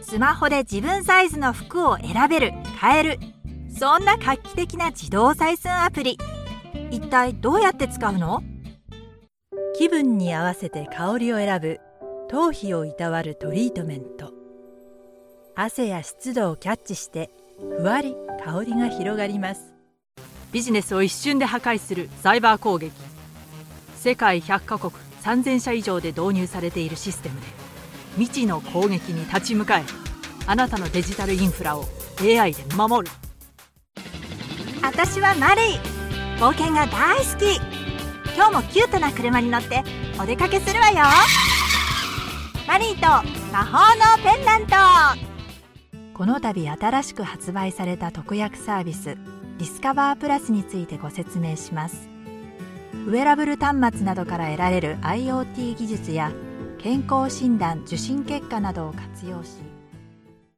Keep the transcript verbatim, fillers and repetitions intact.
スマホで自分サイズの服を選べる、買える、そんな画期的な自動採寸アプリ、一体どうやって使うの？ 気分に合わせて香りを選ぶ頭皮をいたわるトリートメント。汗や湿度をキャッチしてふわり香りが広がります。 ビジネスを一瞬で破壊するサイバー攻撃。世界ひゃっカ国さんぜんしゃ以上で導入されているシステムで未知の攻撃に立ち向かえ。あなたのデジタルインフラを エーアイ で守る。 私はマリー、冒険が大好き。今日もキュートな車に乗ってお出かけするわよ。マリーと魔法のペンダント。 この度新しく発売された特約サービスディスカバープラスについてご説明します。ウェアラブル端末などから得られる アイオーティー 技術や健康診断受診結果などを活用し